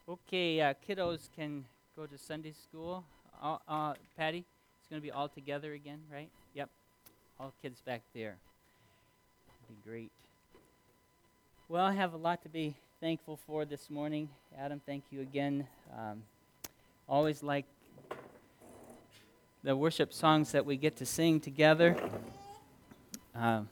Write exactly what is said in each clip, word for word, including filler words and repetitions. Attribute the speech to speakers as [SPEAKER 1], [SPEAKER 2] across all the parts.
[SPEAKER 1] Okay, uh, kiddos can go to Sunday school. Uh, uh, Patty, it's going to be all together again, right? Yep, all kids back there. That'd be great. Well, I have a lot to be thankful for this morning. Adam, thank you again. Um, always like the worship songs that we get to sing together. Um,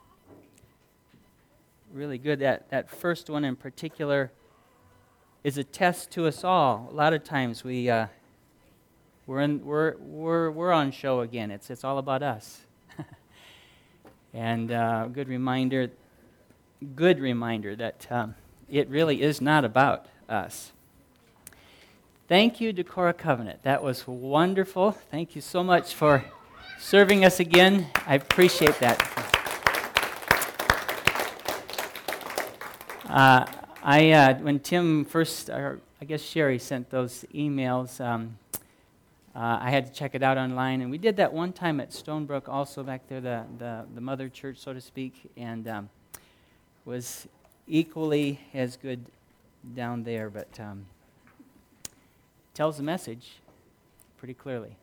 [SPEAKER 1] really good. That, that first one in particular is a test to us all. A lot of times we... Uh, We're in, we're we're we're on show again. It's it's all about us. And uh, good reminder, good reminder that um, it really is not about us. Thank you, Decorah Covenant. That was wonderful. Thank you so much for serving us again. I appreciate that. Uh, I uh, when Tim first, or I guess Sherry sent those emails. Um, Uh, I had to check it out online, and we did that one time at Stonebrook, also back there, the the, the mother church, so to speak, and um, was equally as good down there, but um, tells the message pretty clearly.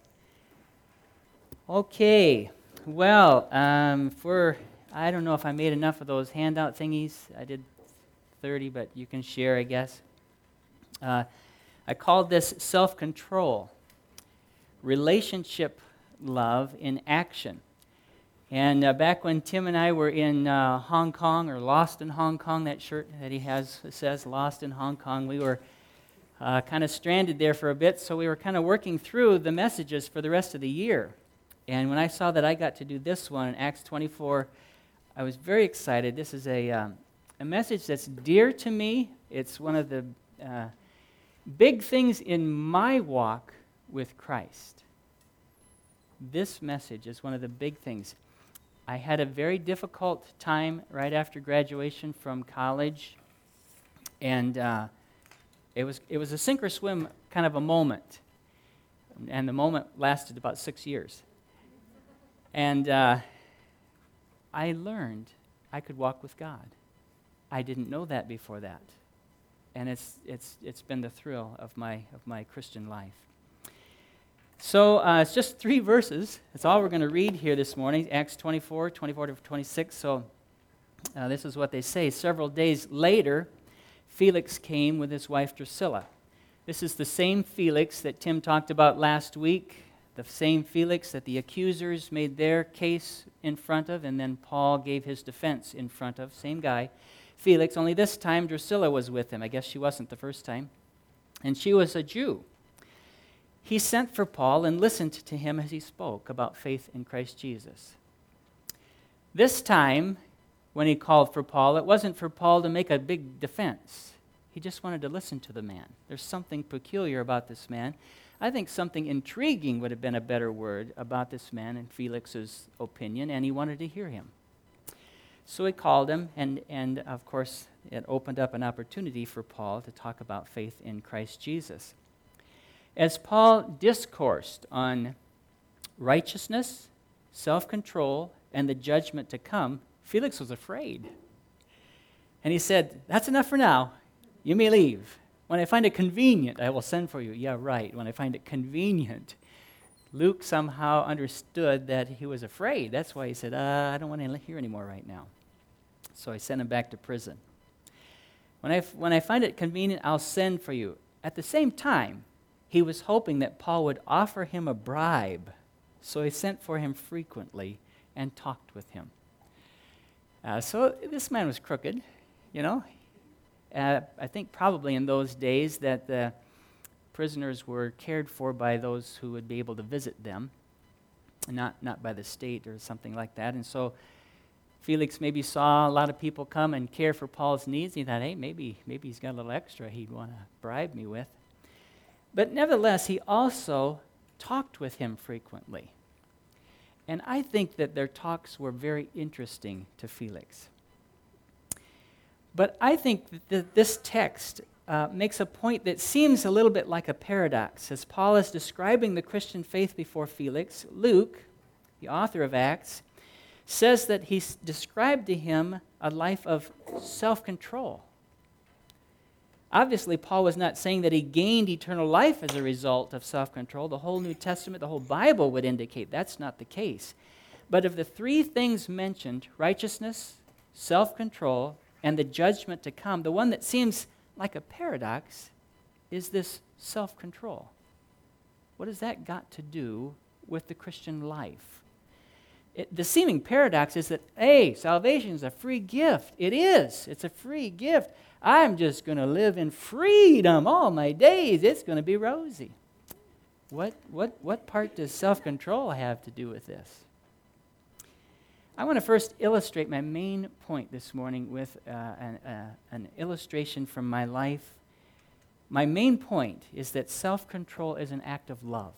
[SPEAKER 1] Okay, well, um, for I don't know if I made enough of those handout thingies. I did thirty, but you can share, I guess. Uh, I called this self-control. Relationship love in action. And uh, back when Tim and I were in uh, Hong Kong, or Lost in Hong Kong, that shirt that he has says Lost in Hong Kong, we were uh, kind of stranded there for a bit, so we were kind of working through the messages for the rest of the year. And when I saw that I got to do this one in Acts twenty-four, I was very excited. This is a, um, a message that's dear to me. It's one of the uh, big things in my walk with Christ. This message is one of the big things. I had a very difficult time right after graduation from college, and uh, it was it was a sink or swim kind of a moment, and the moment lasted about six years. And uh, I learned I could walk with God. I didn't know that before that, and it's it's it's been the thrill of my of my Christian life. So uh, it's just three verses. That's all we're going to read here this morning, Acts twenty-four, twenty-four to twenty-six. So uh, this is what they say. Several days later, Felix came with his wife Drusilla. This is the same Felix that Tim talked about last week, the same Felix that the accusers made their case in front of, and then Paul gave his defense in front of. Same guy, Felix, only this time Drusilla was with him. I guess she wasn't the first time. And she was a Jew. He sent for Paul and listened to him as he spoke about faith in Christ Jesus. This time, when he called for Paul, it wasn't for Paul to make a big defense. He just wanted to listen to the man. There's something peculiar about this man. I think something intriguing would have been a better word about this man in Felix's opinion, and he wanted to hear him. So he called him, and, and of course, it opened up an opportunity for Paul to talk about faith in Christ Jesus. As Paul discoursed on righteousness, self-control, and the judgment to come, Felix was afraid. And he said, "That's enough for now. You may leave. When I find it convenient, I will send for you." Yeah, right, when I find it convenient. Luke somehow understood that he was afraid. That's why he said, uh, I don't want to hear anymore right now. So I sent him back to prison. When I, f- when I find it convenient, I'll send for you. At the same time, he was hoping that Paul would offer him a bribe, so he sent for him frequently and talked with him. Uh, so this man was crooked, you know. Uh, I think probably in those days that the prisoners were cared for by those who would be able to visit them, not not by the state or something like that. And so Felix maybe saw a lot of people come and care for Paul's needs. He thought, hey, maybe maybe he's got a little extra he'd want to bribe me with. But nevertheless, he also talked with him frequently. And I think that their talks were very interesting to Felix. But I think that this text uh, makes a point that seems a little bit like a paradox. As Paul is describing the Christian faith before Felix, Luke, the author of Acts, says that he described to him a life of self-control. Obviously, Paul was not saying that he gained eternal life as a result of self-control. The whole New Testament, the whole Bible would indicate that's not the case. But of the three things mentioned, righteousness, self-control, and the judgment to come, the one that seems like a paradox is this self-control. What has that got to do with the Christian life? It, the seeming paradox is that, hey, salvation is a free gift. It is. It's a free gift. I'm just going to live in freedom all my days. It's going to be rosy. What, what, what part does self-control have to do with this? I want to first illustrate my main point this morning with uh, an, uh, an illustration from my life. My main point is that self-control is an act of love.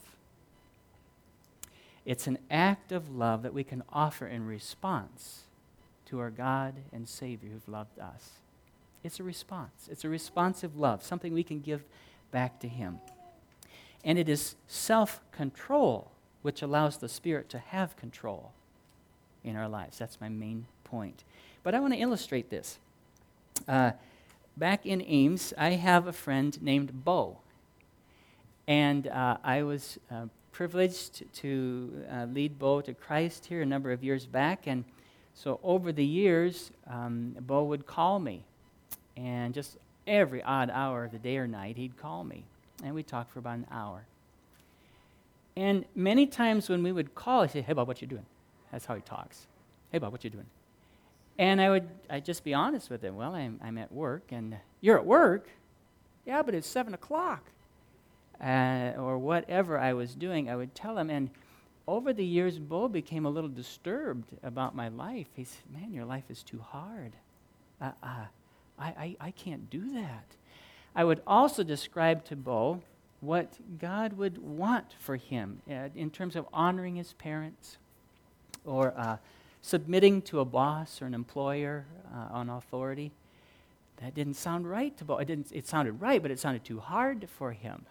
[SPEAKER 1] It's an act of love that we can offer in response to our God and Savior who've loved us. It's a response. It's a responsive love, something we can give back to Him. And it is self-control which allows the Spirit to have control in our lives. That's my main point. But I want to illustrate this. Uh, back in Ames, I have a friend named Bo. And uh, I was uh, privileged to uh, lead Bo to Christ here a number of years back. And so over the years, um, Bo would call me. And just every odd hour of the day or night, he'd call me. And we'd talk for about an hour. And many times when we would call, he'd say, "Hey, Bob, what you doing?" That's how he talks. "Hey, Bob, what you doing?" And I would I'd just be honest with him. "Well, I'm, I'm at work." And, "You're at work?" "Yeah, but it's seven o'clock. Uh, or whatever I was doing, I would tell him. And over the years, Bo became a little disturbed about my life. He said, "Man, your life is too hard. Uh, uh, I, I, I can't do that." I would also describe to Bo what God would want for him uh, in terms of honoring his parents or uh, submitting to a boss or an employer uh, on authority. That didn't sound right to Bo. It, didn't, it sounded right, but it sounded too hard for him.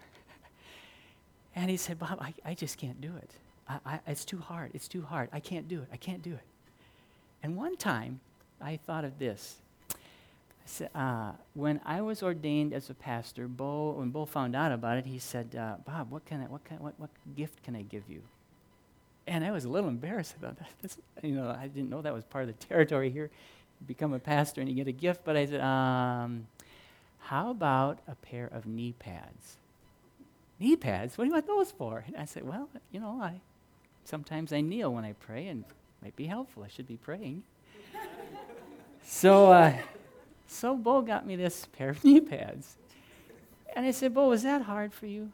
[SPEAKER 1] And he said, "Bob, I, I just can't do it. I, I, it's too hard. It's too hard. I can't do it. I can't do it." And one time, I thought of this. I said, uh, when I was ordained as a pastor, Bo, when Bo found out about it, he said, uh, "Bob, what can I, what can, what, what gift can I give you?" And I was a little embarrassed about that. This, you know, I didn't know that was part of the territory here. You become a pastor and you get a gift. But I said, um, "How about a pair of knee pads?" "Knee pads? What do you want those for?" And I said, "Well, you know, I sometimes I kneel when I pray, and it might be helpful. I should be praying." so. Uh, So Bo got me this pair of knee pads. And I said, "Bo, was that hard for you?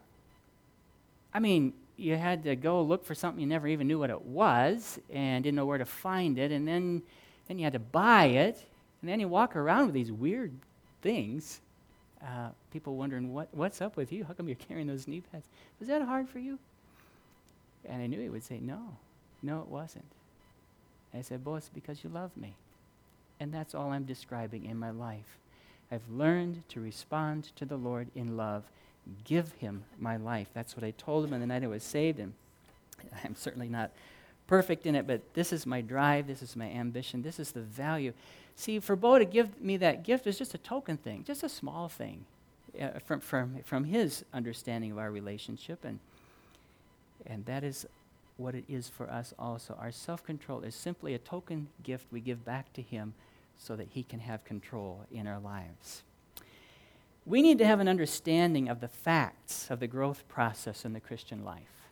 [SPEAKER 1] I mean, you had to go look for something you never even knew what it was and didn't know where to find it, and then, then you had to buy it, and then you walk around with these weird things. Uh, people wondering, what, what's up with you? How come you're carrying those knee pads? Was that hard for you?" And I knew he would say, "No, no, it wasn't." And I said, "Bo, it's because you love me. And that's all I'm describing in my life. I've learned to respond to the Lord in love, give Him my life." That's what I told him on the night I was saved, and I'm certainly not perfect in it, but this is my drive, this is my ambition, this is the value. See, for Bo to give me that gift is just a token thing, just a small thing uh, from, from, from his understanding of our relationship, and, and that is what it is for us also. Our self-control is simply a token gift we give back to Him so that He can have control in our lives. We need to have an understanding of the facts of the growth process in the Christian life.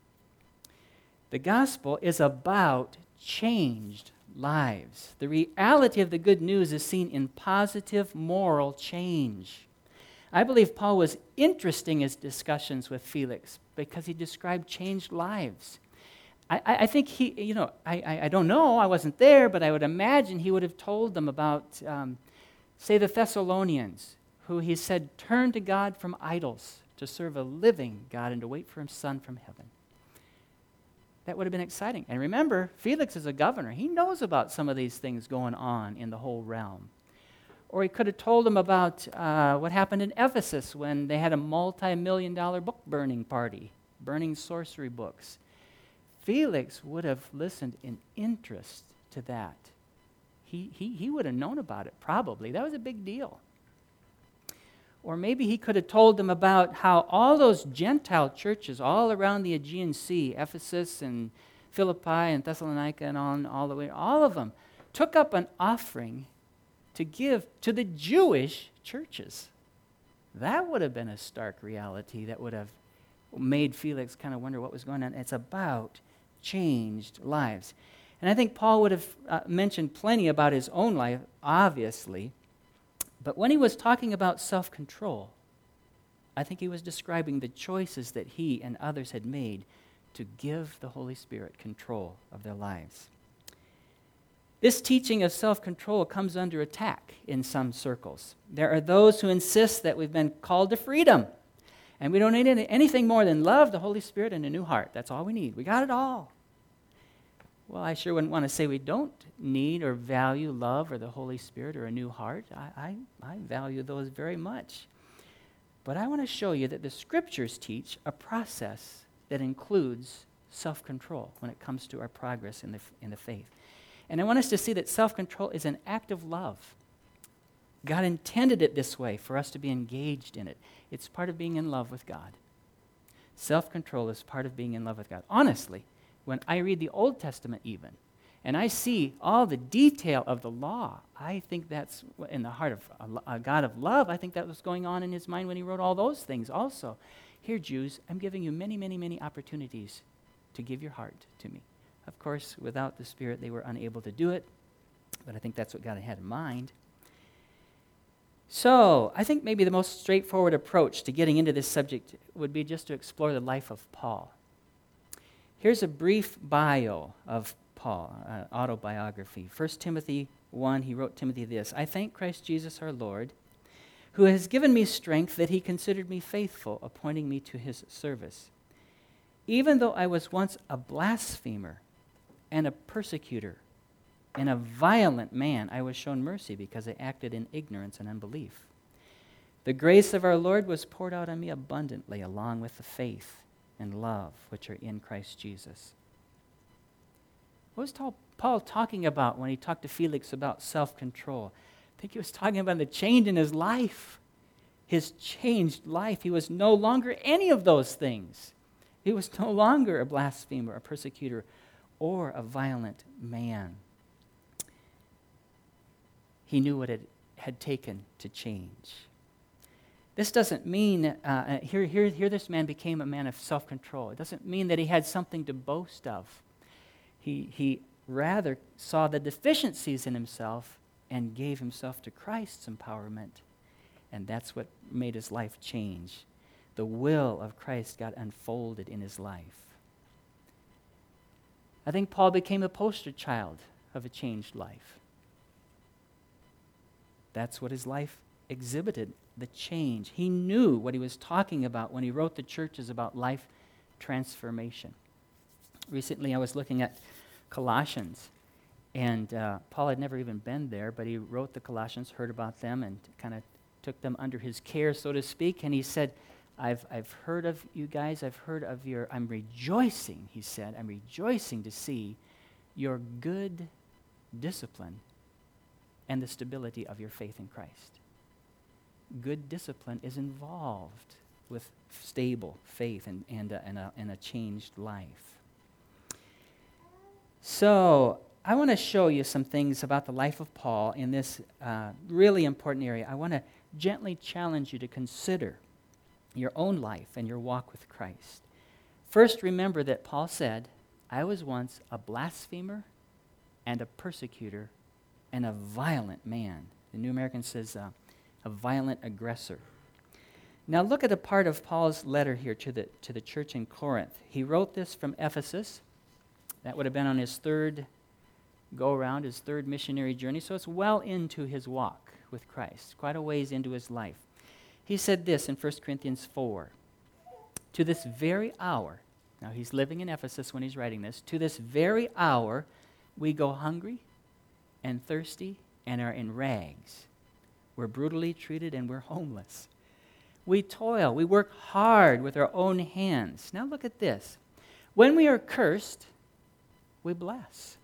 [SPEAKER 1] The gospel is about changed lives. The reality of the good news is seen in positive moral change. I believe Paul was interesting in his discussions with Felix because he described changed lives. I, I think he, you know, I, I, I don't know, I wasn't there, but I would imagine he would have told them about, um, say, the Thessalonians, who he said, "Turn to God from idols to serve a living God and to wait for His Son from heaven." That would have been exciting. And remember, Felix is a governor. He knows about some of these things going on in the whole realm. Or he could have told them about uh, what happened in Ephesus when they had a multi-million dollar book burning party, burning sorcery books. Felix would have listened in interest to that. He, he, he would have known about it, probably. That was a big deal. Or maybe he could have told them about how all those Gentile churches all around the Aegean Sea, Ephesus and Philippi and Thessalonica and on all the way, all of them took up an offering to give to the Jewish churches. That would have been a stark reality that would have made Felix kind of wonder what was going on. It's about changed lives. And I think Paul would have uh, mentioned plenty about his own life, obviously. But when he was talking about self-control, I think he was describing the choices that he and others had made to give the Holy Spirit control of their lives. This teaching of self-control comes under attack in some circles. There are those who insist that we've been called to freedom, and we don't need any, anything more than love, the Holy Spirit, and a new heart. That's all we need. We got it all. Well, I sure wouldn't want to say we don't need or value love or the Holy Spirit or a new heart. I, I, I value those very much. But I want to show you that the Scriptures teach a process that includes self-control when it comes to our progress in the, in the faith. And I want us to see that self-control is an act of love. God intended it this way for us to be engaged in it. It's part of being in love with God. Self-control is part of being in love with God. Honestly, when I read the Old Testament even, and I see all the detail of the law, I think that's in the heart of a, a God of love. I think that was going on in his mind when he wrote all those things also. Here, Jews, I'm giving you many, many, many opportunities to give your heart to me. Of course, without the Spirit, they were unable to do it, but I think that's what God had in mind. So, I think maybe the most straightforward approach to getting into this subject would be just to explore the life of Paul. Here's a brief bio of Paul, uh, autobiography. First Timothy one, he wrote Timothy this: I thank Christ Jesus our Lord, who has given me strength that he considered me faithful, appointing me to his service. Even though I was once a blasphemer and a persecutor and a violent man, I was shown mercy because I acted in ignorance and unbelief. The grace of our Lord was poured out on me abundantly, along with the faith and love which are in Christ Jesus. What was Paul talking about when he talked to Felix about self-control? I think he was talking about the change in his life. His changed life. He was no longer any of those things. He was no longer a blasphemer, a persecutor, or a violent man. He knew what it had taken to change. This doesn't mean, uh, here, here, here this man became a man of self-control. It doesn't mean that he had something to boast of. He, he rather saw the deficiencies in himself and gave himself to Christ's empowerment. And that's what made his life change. The will of Christ got unfolded in his life. I think Paul became a poster child of a changed life. That's what his life exhibited, the change. He knew what he was talking about when he wrote the churches about life transformation. Recently I was looking at Colossians, and uh, Paul had never even been there, but he wrote the Colossians, heard about them, and kind of took them under his care, so to speak, and he said, I've, I've heard of you guys, I've heard of your, I'm rejoicing, he said, I'm rejoicing to see your good discipline and the stability of your faith in Christ. Good discipline is involved with stable faith and, and, a, and, a, and a changed life. So, I want to show you some things about the life of Paul in this uh, really important area. I want to gently challenge you to consider your own life and your walk with Christ. First, remember that Paul said, I was once a blasphemer and a persecutor and a violent man. The New American says uh, a violent aggressor. Now look at a part of Paul's letter here to the, to the church in Corinth. He wrote this from Ephesus. That would have been on his third go-around, his third missionary journey, so it's well into his walk with Christ, quite a ways into his life. He said this in First Corinthians four, to this very hour, now he's living in Ephesus when he's writing this, to this very hour we go hungry and thirsty and are in rags. We're brutally treated and we're homeless. We toil, we work hard with our own hands. Now look at this. When we are cursed, we bless.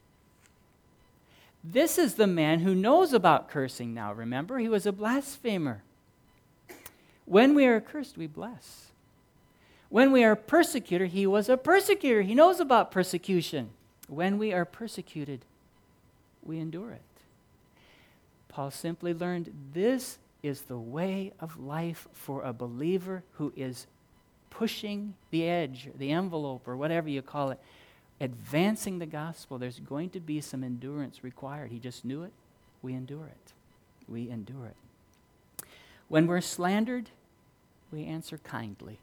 [SPEAKER 1] This is the man who knows about cursing now, remember? He was a blasphemer. When we are cursed, we bless. When we are persecuted, he was a persecutor. He knows about persecution. When we are persecuted, we endure it. Paul simply learned this is the way of life for a believer who is pushing the edge, the envelope, or whatever you call it, advancing the gospel. There's going to be some endurance required. He just knew it. We endure it. We endure it. When we're slandered, we answer kindly.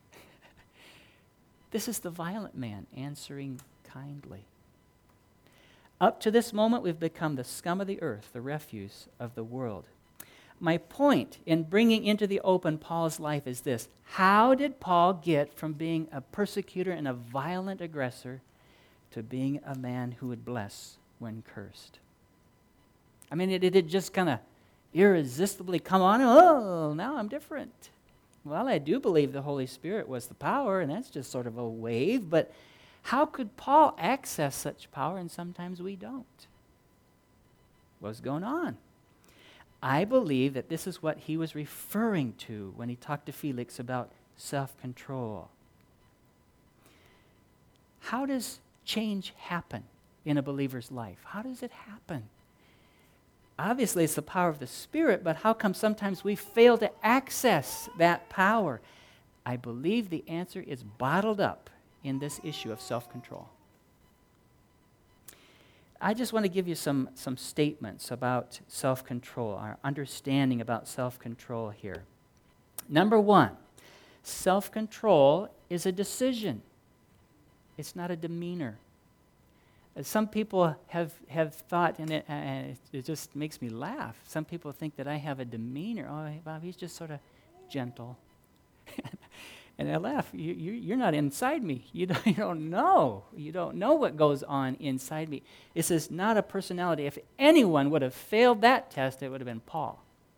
[SPEAKER 1] This is the violent man answering kindly. Up to this moment, we've become the scum of the earth, the refuse of the world. My point in bringing into the open Paul's life is this. How did Paul get from being a persecutor and a violent aggressor to being a man who would bless when cursed? I mean, it, it just kind of irresistibly come on. Oh, now I'm different. Well, I do believe the Holy Spirit was the power, and that's just sort of a wave, but how could Paul access such power, and sometimes we don't? What's going on? I believe that this is what he was referring to when he talked to Felix about self-control. How does change happen in a believer's life? How does it happen? Obviously, it's the power of the Spirit, but how come sometimes we fail to access that power? I believe the answer is bottled up in this issue of self-control. I just want to give you some, some statements about self-control, our understanding about self-control here. Number one, self-control is a decision. It's not a demeanor. Some people have, have thought, and it, uh, it just makes me laugh, some people think that I have a demeanor. Oh, Bob, he's just sort of gentle. And I laugh. You, you, you're not inside me. You don't, you don't know. You don't know what goes on inside me. This is not a personality. If anyone would have failed that test, it would have been Paul.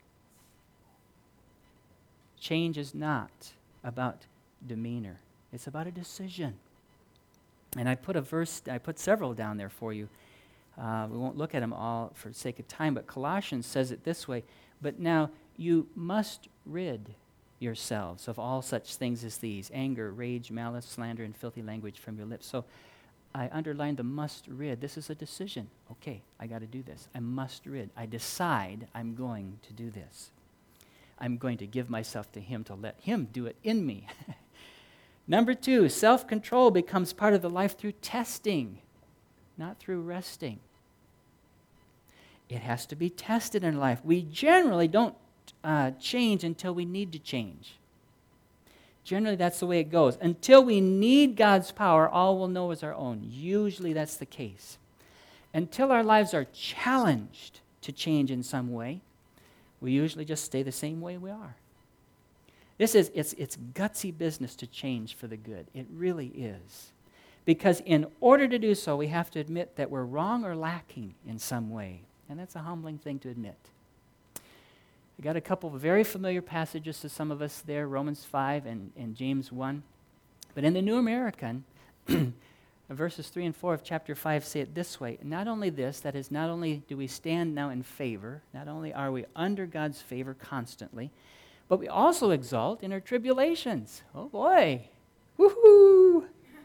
[SPEAKER 1] Change is not about demeanor. It's about a decision. And I put a verse, I put several down there for you. Uh, we won't look at them all for the sake of time, but Colossians says it this way, but now you must rid yourselves of all such things as these, anger, rage, malice, slander, and filthy language from your lips. So I underlined the must rid. This is a decision. Okay, I got to do this. I must rid. I decide I'm going to do this. I'm going to give myself to him to let him do it in me. Number two, self-control becomes part of the life through testing, not through resting. It has to be tested in life. We generally don't uh, change until we need to change. Generally, that's the way it goes. Until we need God's power, all we'll know is our own. Usually that's the case. Until our lives are challenged to change in some way, we usually just stay the same way we are. This is, it's, it's gutsy business to change for the good. It really is. Because in order to do so, we have to admit that we're wrong or lacking in some way. And that's a humbling thing to admit. We got a couple of very familiar passages to some of us there, Romans five and, and James one. But in the New American, verses three and four of chapter five say it this way. Not only this, that is, not only do we stand now in favor, not only are we under God's favor constantly, but we also exult in our tribulations. Oh boy. Woohoo!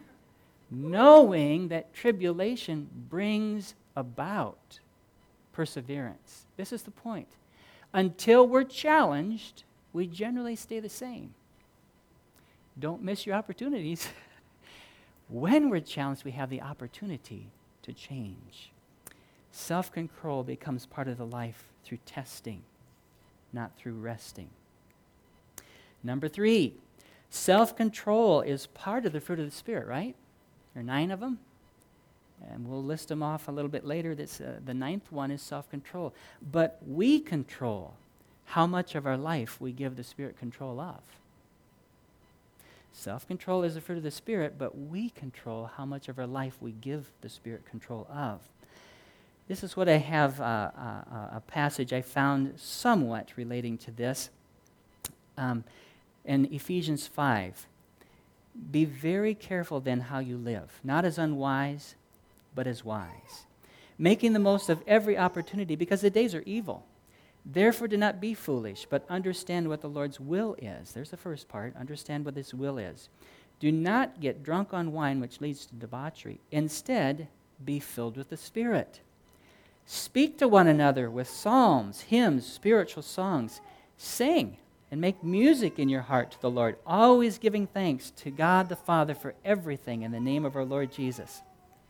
[SPEAKER 1] Knowing that tribulation brings about perseverance. This is the point. Until we're challenged, we generally stay the same. Don't miss your opportunities. When we're challenged, we have the opportunity to change. Self-control becomes part of the life through testing, not through resting. Number three, self-control is part of the fruit of the Spirit, right? There are nine of them, and we'll list them off a little bit later. This, uh, the ninth one is self-control. But we control how much of our life we give the Spirit control of. Self-control is the fruit of the Spirit, but we control how much of our life we give the Spirit control of. This is what I have, uh, uh, a passage I found somewhat relating to this. Um, in Ephesians five, be very careful then how you live, not as unwise, but as wise, making the most of every opportunity, because the days are evil. Therefore, do not be foolish, but understand what the Lord's will is. There's the first part. Understand what His will is. Do not get drunk on wine, which leads to debauchery. Instead, be filled with the Spirit. Speak to one another with psalms, hymns, spiritual songs. Sing and make music in your heart to the Lord, always giving thanks to God the Father for everything in the name of our Lord Jesus.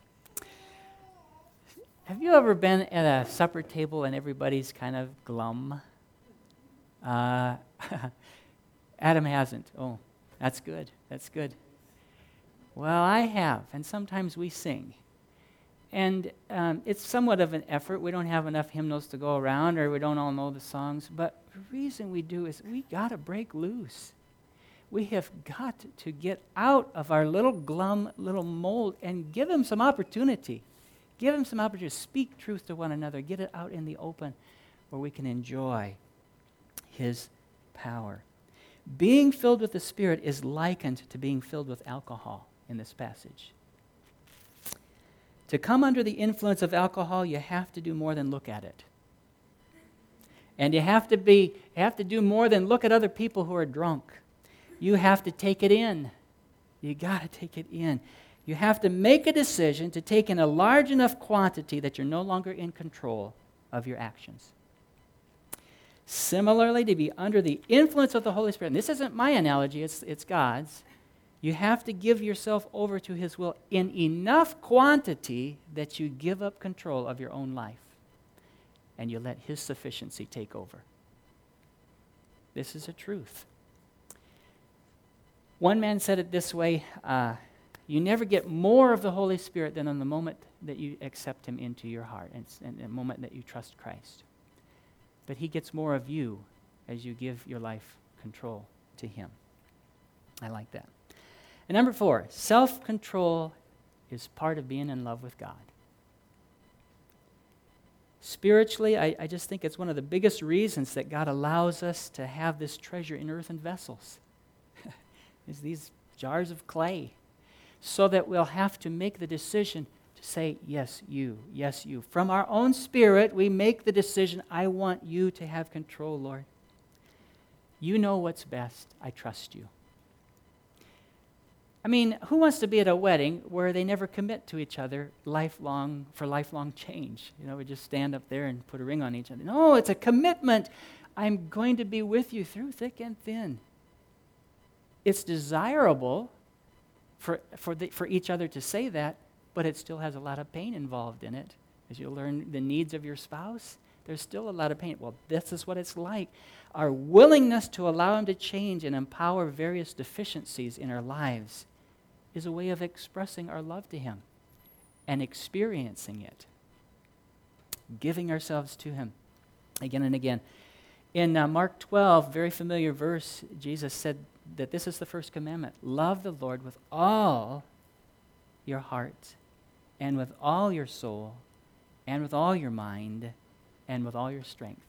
[SPEAKER 1] Have you ever been at a supper table and everybody's kind of glum? Uh, Adam hasn't. Oh, that's good. That's good. Well, I have, and sometimes we sing. And um, it's somewhat of an effort. We don't have enough hymnals to go around, or we don't all know the songs. But the reason we do is we got to break loose. We have got to get out of our little glum little mold and give Him some opportunity. Give Him some opportunity to speak truth to one another. Get it out in the open where we can enjoy His power. Being filled with the Spirit is likened to being filled with alcohol in this passage. To come under the influence of alcohol, you have to do more than look at it. And you have to be, you have to do more than look at other people who are drunk. You have to take it in. You got to take it in. You have to make a decision to take in a large enough quantity that you're no longer in control of your actions. Similarly, to be under the influence of the Holy Spirit, and this isn't my analogy, it's, it's God's, you have to give yourself over to His will in enough quantity that you give up control of your own life and you let His sufficiency take over. This is a truth. One man said it this way, uh, you never get more of the Holy Spirit than on the moment that you accept Him into your heart and, and the moment that you trust Christ. But He gets more of you as you give your life control to Him. I like that. And number four, self-control is part of being in love with God. Spiritually, I, I just think it's one of the biggest reasons that God allows us to have this treasure in earthen vessels. Is these jars of clay. So that we'll have to make the decision to say, yes, you, yes, you. From our own spirit, we make the decision, I want you to have control, Lord. You know what's best. I trust you. I mean, who wants to be at a wedding where they never commit to each other lifelong for lifelong change? You know, we just stand up there and put a ring on each other. No, it's a commitment. I'm going to be with you through thick and thin. It's desirable for for the, for each other to say that, but it still has a lot of pain involved in it. As you learn the needs of your spouse, there's still a lot of pain. Well, this is what it's like. Our willingness to allow Him to change and empower various deficiencies in our lives is a way of expressing our love to Him and experiencing it, giving ourselves to Him again and again. In uh, Mark twelve, very familiar verse, Jesus said that this is the first commandment. Love the Lord with all your heart and with all your soul and with all your mind and with all your strength.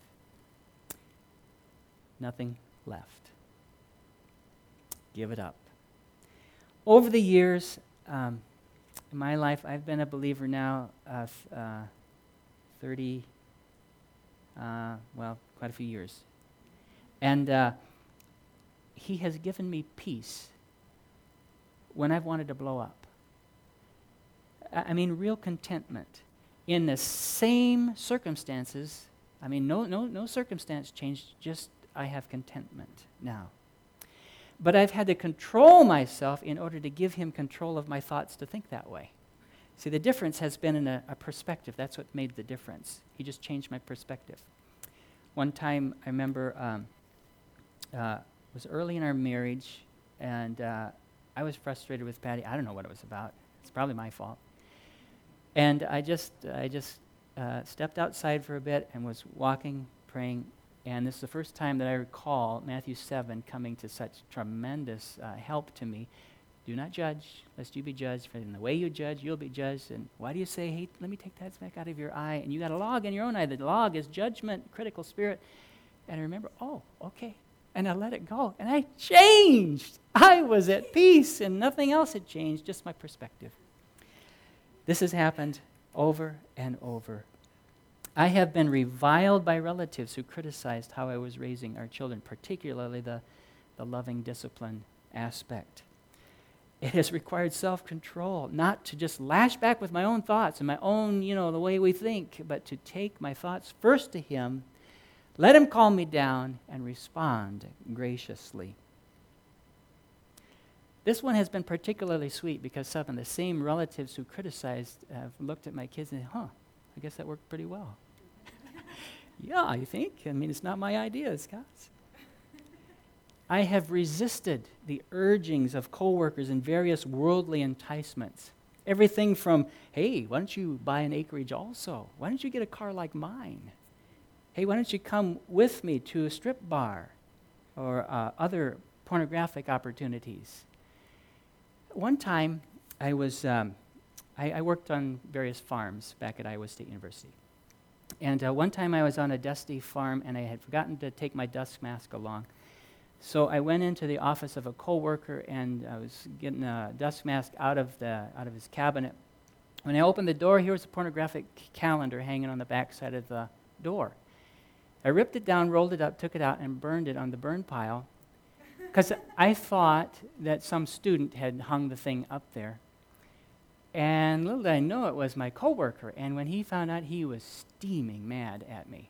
[SPEAKER 1] Nothing left. Give it up. Over the years, um, in my life, I've been a believer now of uh, thirty, uh, well, quite a few years. And uh, He has given me peace when I've wanted to blow up. I mean, real contentment. In the same circumstances, I mean, no, no, no circumstance changed, just I have contentment now. But I've had to control myself in order to give Him control of my thoughts to think that way. See, the difference has been in a, a perspective. That's what made the difference. He just changed my perspective. One time, I remember, um, uh, it was early in our marriage, and uh, I was frustrated with Patty. I don't know what it was about. It's probably my fault. And I just, I just uh, stepped outside for a bit and was walking, praying. And this is the first time that I recall Matthew seven coming to such tremendous uh, help to me. Do not judge, lest you be judged. For in the way you judge, you'll be judged. And why do you say, hey, let me take that speck out of your eye? And you got a log in your own eye. The log is judgment, critical spirit. And I remember, oh, okay. And I let it go. And I changed. I was at peace, and nothing else had changed, just my perspective. This has happened over and over I have been reviled by relatives who criticized how I was raising our children, particularly the, the loving discipline aspect. It has required self-control, not to just lash back with my own thoughts and my own, you know, the way we think, but to take my thoughts first to Him, let Him calm me down, and respond graciously. This one has been particularly sweet because some of the same relatives who criticized have looked at my kids and said, huh, I guess that worked pretty well. Yeah, I think. I mean, it's not my idea, it's God's. I have resisted the urgings of coworkers and various worldly enticements. Everything from, hey, why don't you buy an acreage also? Why don't you get a car like mine? Hey, why don't you come with me to a strip bar? Or uh, other pornographic opportunities. One time, I was um, I, I worked on various farms back at Iowa State University. And uh, one time I was on a dusty farm, and I had forgotten to take my dust mask along. So I went into the office of a coworker, and I was getting a dust mask out of the out of his cabinet. When I opened the door, here was a pornographic calendar hanging on the back side of the door. I ripped it down, rolled it up, took it out, and burned it on the burn pile, because I thought that some student had hung the thing up there. And little did I know it was my coworker. And when he found out, he was steaming mad at me.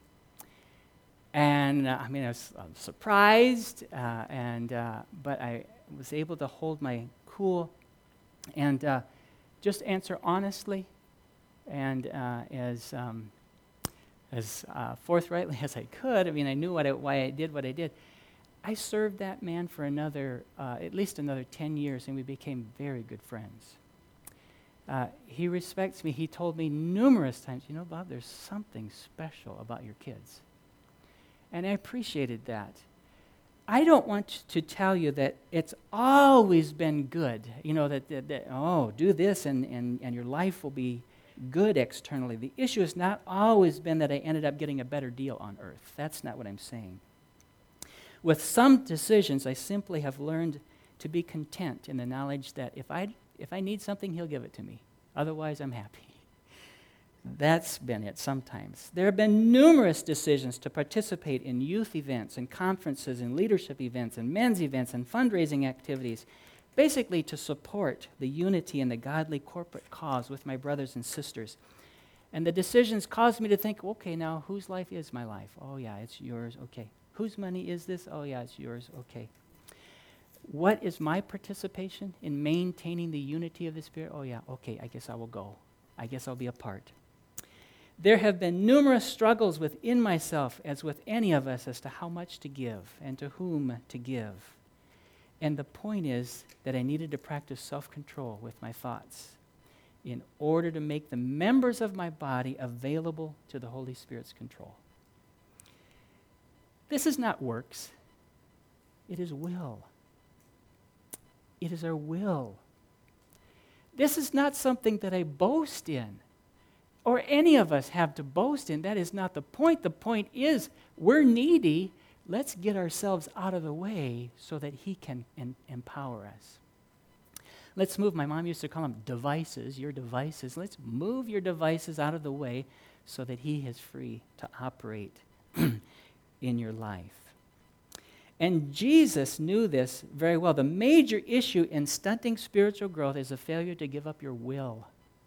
[SPEAKER 1] And uh, I mean, I was, I was surprised, uh, and uh, but I was able to hold my cool and uh, just answer honestly and uh, as um, as uh, forthrightly as I could. I mean, I knew what I, why I did what I did. I served that man for another, uh, at least another ten years, and we became very good friends. Uh, he respects me. He told me numerous times, you know, Bob, there's something special about your kids. And I appreciated that. I don't want to tell you that it's always been good, you know, that, that, that oh, do this and, and, and your life will be good externally. The issue has not always been that I ended up getting a better deal on earth. That's not what I'm saying. With some decisions, I simply have learned to be content in the knowledge that if I, if I need something, He'll give it to me. Otherwise, I'm happy. That's been it sometimes. There have been numerous decisions to participate in youth events and conferences and leadership events and men's events and fundraising activities, basically to support the unity and the godly corporate cause with my brothers and sisters. And the decisions caused me to think, okay, now whose life is my life? Oh, yeah, it's yours. Okay. Whose money is this? Oh, yeah, it's yours. Okay. What is my participation in maintaining the unity of the Spirit? Oh, yeah, okay, I guess I will go. I guess I'll be a part. There have been numerous struggles within myself, as with any of us, as to how much to give and to whom to give. And the point is that I needed to practice self-control with my thoughts in order to make the members of my body available to the Holy Spirit's control. This is not works. It is will. It is our will. This is not something that I boast in, or any of us have to boast in. That is not the point. The point is, we're needy. Let's get ourselves out of the way so that He can en- empower us. Let's move. My mom used to call them devices, your devices. Let's move your devices out of the way so that He is free to operate in your life. And Jesus knew this very well. The major issue in stunting spiritual growth is a failure to give up your will.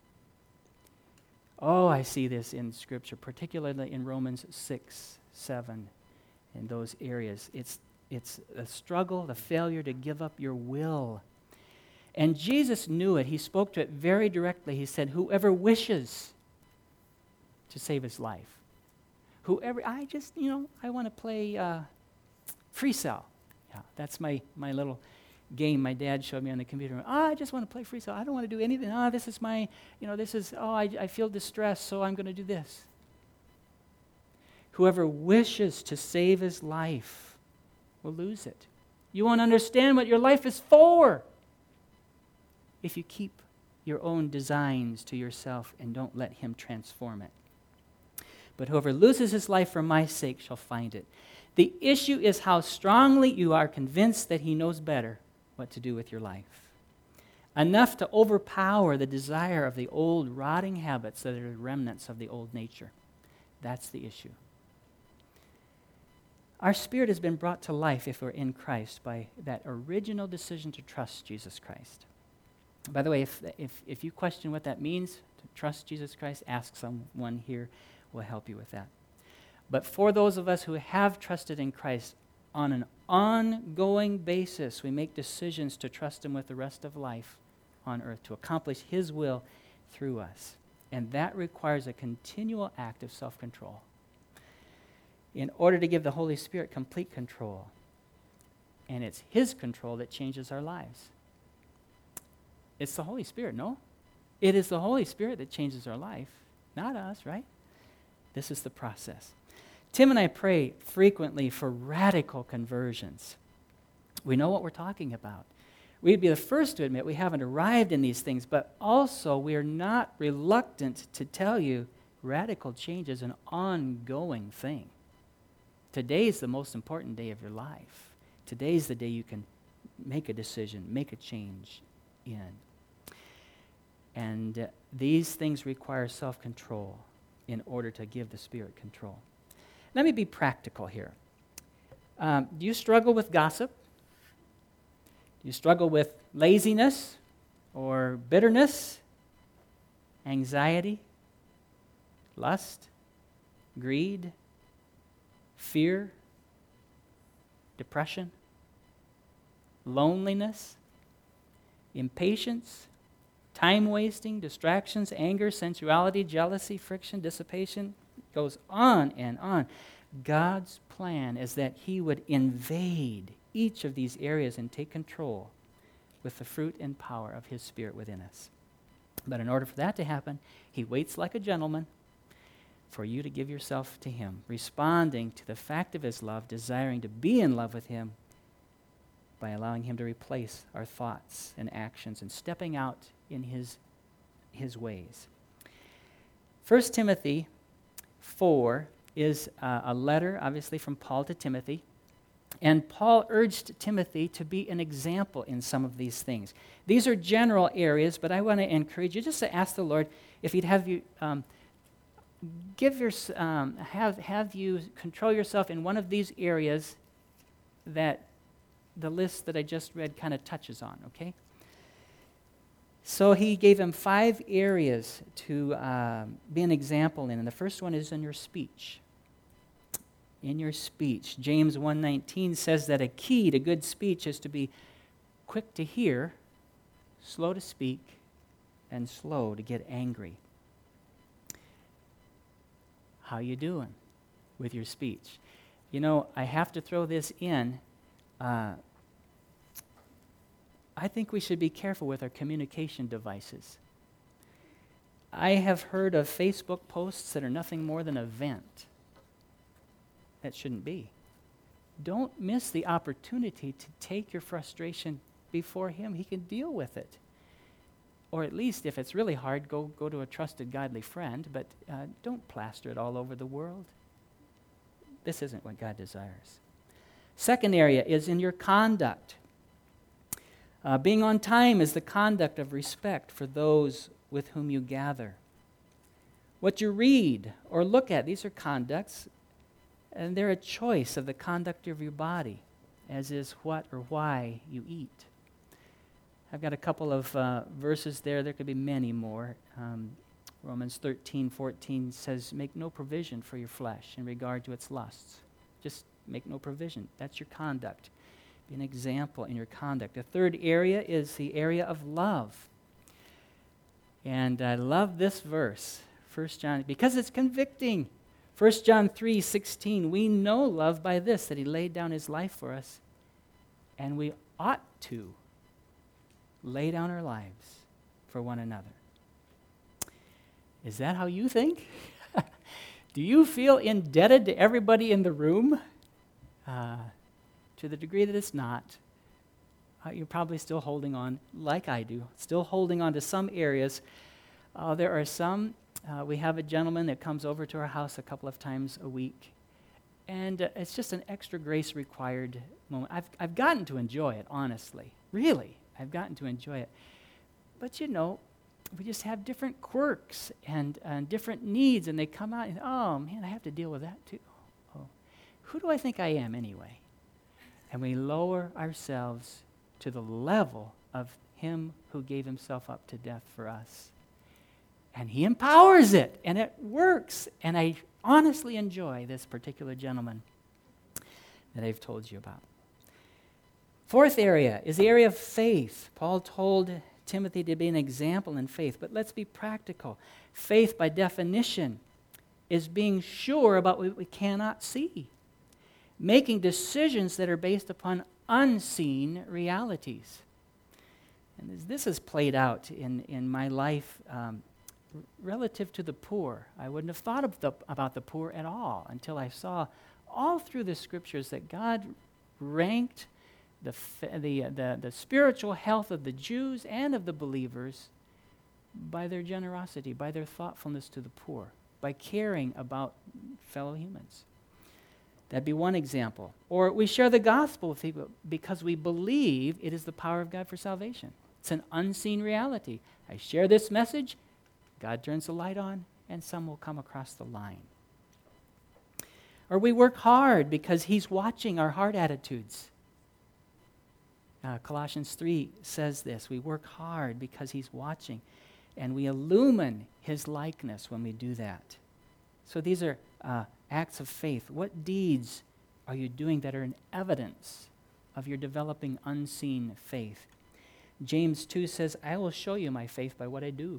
[SPEAKER 1] Oh, I see this in Scripture, particularly in Romans six, seven, in those areas. It's, it's a struggle, the failure to give up your will. And Jesus knew it. He spoke to it very directly. He said, whoever wishes to save his life. Whoever, I just, you know, I want to play uh, Free Cell. Yeah, that's my, my little game my dad showed me on the computer. Oh, I just want to play Free Cell. I don't want to do anything. Oh, this is my, you know, this is, oh, I, I feel distressed, so I'm going to do this. Whoever wishes to save his life will lose it. You won't understand what your life is for if you keep your own designs to yourself and don't let Him transform it. But whoever loses his life for my sake shall find it. The issue is how strongly you are convinced that He knows better what to do with your life. Enough to overpower the desire of the old rotting habits that are the remnants of the old nature. That's the issue. Our spirit has been brought to life if we're in Christ by that original decision to trust Jesus Christ. By the way, if, if, if you question what that means, to trust Jesus Christ, ask someone here will help you with that. But for those of us who have trusted in Christ on an ongoing basis, we make decisions to trust Him with the rest of life on earth, to accomplish His will through us. And that requires a continual act of self-control in order to give the Holy Spirit complete control. And it's His control that changes our lives. It's the Holy Spirit, no? It is the Holy Spirit that changes our life, not us, right? This is the process. Tim and I pray frequently for radical conversions. We know what we're talking about. We'd be the first to admit we haven't arrived in these things, but also we are not reluctant to tell you radical change is an ongoing thing. Today is the most important day of your life. Today is the day you can make a decision, make a change in. And uh, these things require self-control in order to give the Spirit control. Let me be practical here. Um, do you struggle with gossip? Do you struggle with laziness or bitterness, anxiety, lust, greed, fear, depression, loneliness, impatience, time wasting, distractions, anger, sensuality, jealousy, friction, dissipation? It goes on and on. God's plan is that He would invade each of these areas and take control with the fruit and power of His Spirit within us. But in order for that to happen, He waits like a gentleman for you to give yourself to Him, responding to the fact of His love, desiring to be in love with Him by allowing Him to replace our thoughts and actions and stepping out in His, his ways. First Timothy four is uh, a letter, obviously, from Paul to Timothy. And Paul urged Timothy to be an example in some of these things. These are general areas, but I want to encourage you just to ask the Lord if He'd have you um, give your um, have have you control yourself in one of these areas that the list that I just read kind of touches on. Okay. So he gave him five areas to um, be an example in, and the first one is in your speech. In your speech. James one nineteen says that a key to good speech is to be quick to hear, slow to speak, and slow to get angry. How you doing with your speech? You know, I have to throw this in. Uh, I think we should be careful with our communication devices. I have heard of Facebook posts that are nothing more than a vent. That shouldn't be. Don't miss the opportunity to take your frustration before Him. He can deal with it. Or at least, if it's really hard, go, go to a trusted, godly friend, but uh, don't plaster it all over the world. This isn't what God desires. Second area is in your conduct. Uh, being on time is the conduct of respect for those with whom you gather. What you read or look at, these are conducts, and they're a choice of the conduct of your body, as is what or why you eat. I've got a couple of uh, verses there. There could be many more. Um, Romans thirteen fourteen says, make no provision for your flesh in regard to its lusts. Just make no provision. That's your conduct. Be an example in your conduct. The third area is the area of love. And I love this verse, First John, because it's convicting. First John three sixteen, we know love by this, that He laid down His life for us, and we ought to lay down our lives for one another. Is that how you think? Do you feel indebted to everybody in the room? Uh, to the degree that it's not, uh, you're probably still holding on, like I do, still holding on to some areas. Uh, there are some, uh, we have a gentleman that comes over to our house a couple of times a week, and uh, it's just an extra grace required moment. I've, I've gotten to enjoy it, honestly. Really, I've gotten to enjoy it. But you know, we just have different quirks and, and different needs, and they come out and, oh, man, I have to deal with that too. Oh, who do I think I am anyway? And we lower ourselves to the level of him who gave himself up to death for us. And he empowers it, and it works. And I honestly enjoy this particular gentleman that I've told you about. Fourth area is the area of faith. Paul told Timothy to be an example in faith, but let's be practical. Faith, by definition, is being sure about what we cannot see, making decisions that are based upon unseen realities. And as this is played out in, in my life um, r- relative to the poor, I wouldn't have thought of the, about the poor at all until I saw all through the scriptures that God ranked the, f- the, uh, the, the spiritual health of the Jews and of the believers by their generosity, by their thoughtfulness to the poor, by caring about fellow humans. That'd be one example. Or we share the gospel with people because we believe it is the power of God for salvation. It's an unseen reality. I share this message, God turns the light on, and some will come across the line. Or we work hard because he's watching our heart attitudes. Uh, Colossians three says this. We work hard because he's watching, and we illumine his likeness when we do that. So these are uh, acts of faith. What deeds are you doing that are an evidence of your developing unseen faith? James two says, I will show you my faith by what I do.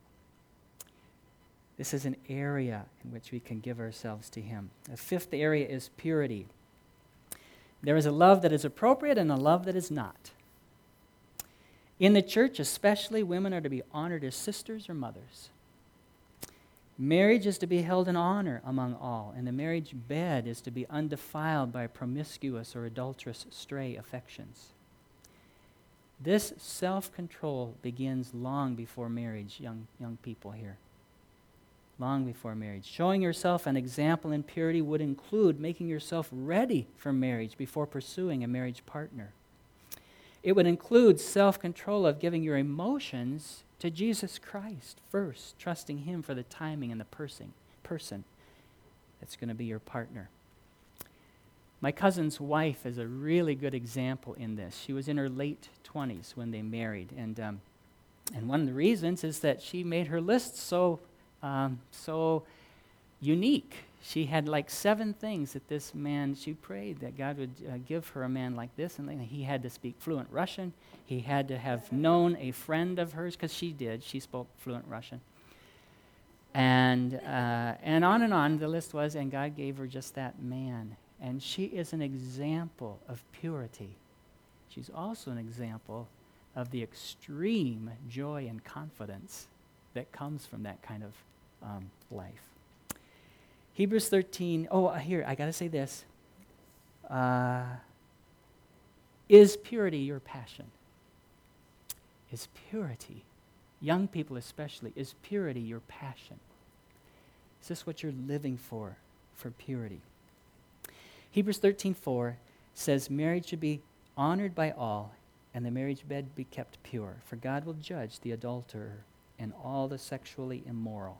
[SPEAKER 1] This is an area in which we can give ourselves to him. The fifth area is purity. There is a love that is appropriate and a love that is not. In the church, especially, women are to be honored as sisters or mothers. Marriage is to be held in honor among all, and the marriage bed is to be undefiled by promiscuous or adulterous stray affections. This self-control begins long before marriage, young, young people here. Long before marriage. Showing yourself an example in purity would include making yourself ready for marriage before pursuing a marriage partner. It would include self-control of giving your emotions to Jesus Christ first, trusting him for the timing and the person, person that's going to be your partner. My cousin's wife is a really good example in this. She was in her late twenties when they married, and um, and one of the reasons is that she made her list so um, so unique. She had like seven things that this man, she prayed that God would uh, give her a man like this, and he had to speak fluent Russian. He had to have known a friend of hers, because she did. She spoke fluent Russian. And uh, and on and on the list was, and God gave her just that man. And she is an example of purity. She's also an example of the extreme joy and confidence that comes from that kind of um, life. Hebrews thirteen, oh, here, I got to say this. Uh, is purity your passion? Is purity, young people especially, is purity your passion? Is this what you're living for, for purity? Hebrews thirteen four says marriage should be honored by all, and the marriage bed be kept pure, for God will judge the adulterer and all the sexually immoral.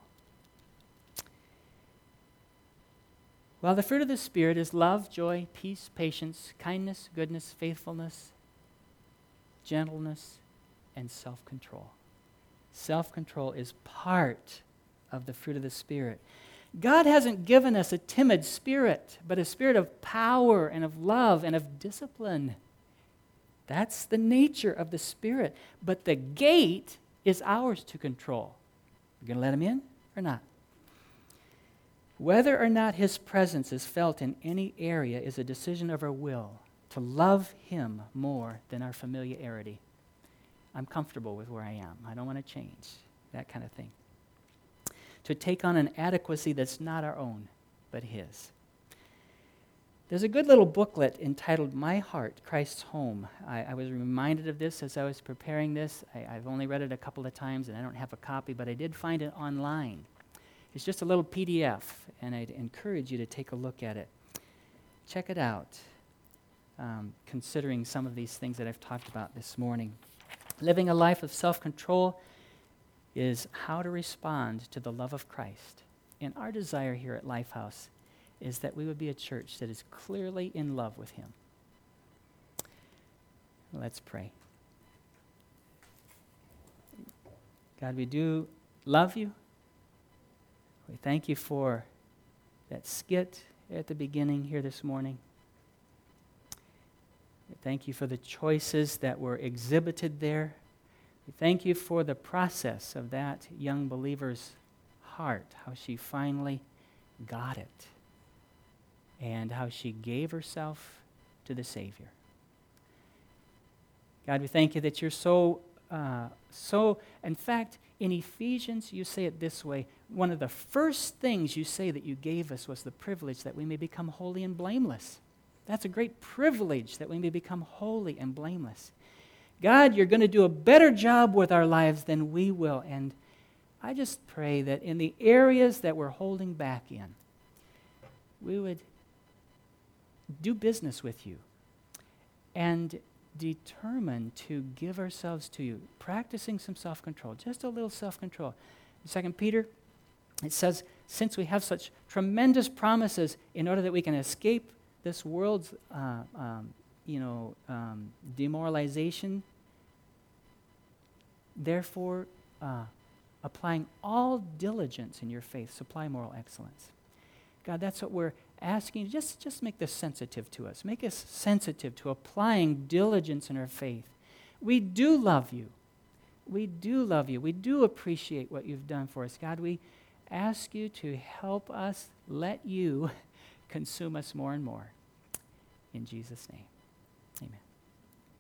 [SPEAKER 1] Well, the fruit of the Spirit is love, joy, peace, patience, kindness, goodness, faithfulness, gentleness, and self-control. Self-control is part of the fruit of the Spirit. God hasn't given us a timid spirit, but a spirit of power and of love and of discipline. That's the nature of the Spirit. But the gate is ours to control. We're going to let him in or not? Whether or not his presence is felt in any area is a decision of our will to love him more than our familiarity. I'm comfortable with where I am. I don't want to change, that kind of thing. To take on an adequacy that's not our own, but his. There's a good little booklet entitled My Heart, Christ's Home. I, I was reminded of this as I was preparing this. I, I've only read it a couple of times, and I don't have a copy, but I did find it online. It's just a little P D F, and I'd encourage you to take a look at it. Check it out, um, considering some of these things that I've talked about this morning. Living a life of self-control is how to respond to the love of Christ. And our desire here at Lifehouse is that we would be a church that is clearly in love with him. Let's pray. God, we do love you. We thank you for that skit at the beginning here this morning. We thank you for the choices that were exhibited there. We thank you for the process of that young believer's heart, how she finally got it, and how she gave herself to the Savior. God, we thank you that you're so, uh, so, in fact, in Ephesians, you say it this way. One of the first things you say that you gave us was the privilege that we may become holy and blameless. That's a great privilege that we may become holy and blameless. God, you're going to do a better job with our lives than we will. And I just pray that in the areas that we're holding back in, we would do business with you and determine to give ourselves to you, practicing some self-control, just a little self-control. In Second Peter, it says, since we have such tremendous promises in order that we can escape this world's uh, um, you know, um, demoralization, therefore, uh, applying all diligence in your faith, supply moral excellence. God, that's what we're asking. Just, just make this sensitive to us. Make us sensitive to applying diligence in our faith. We do love you. We do love you. We do appreciate what you've done for us. God, we ask you to help us let you consume us more and more. In Jesus' name.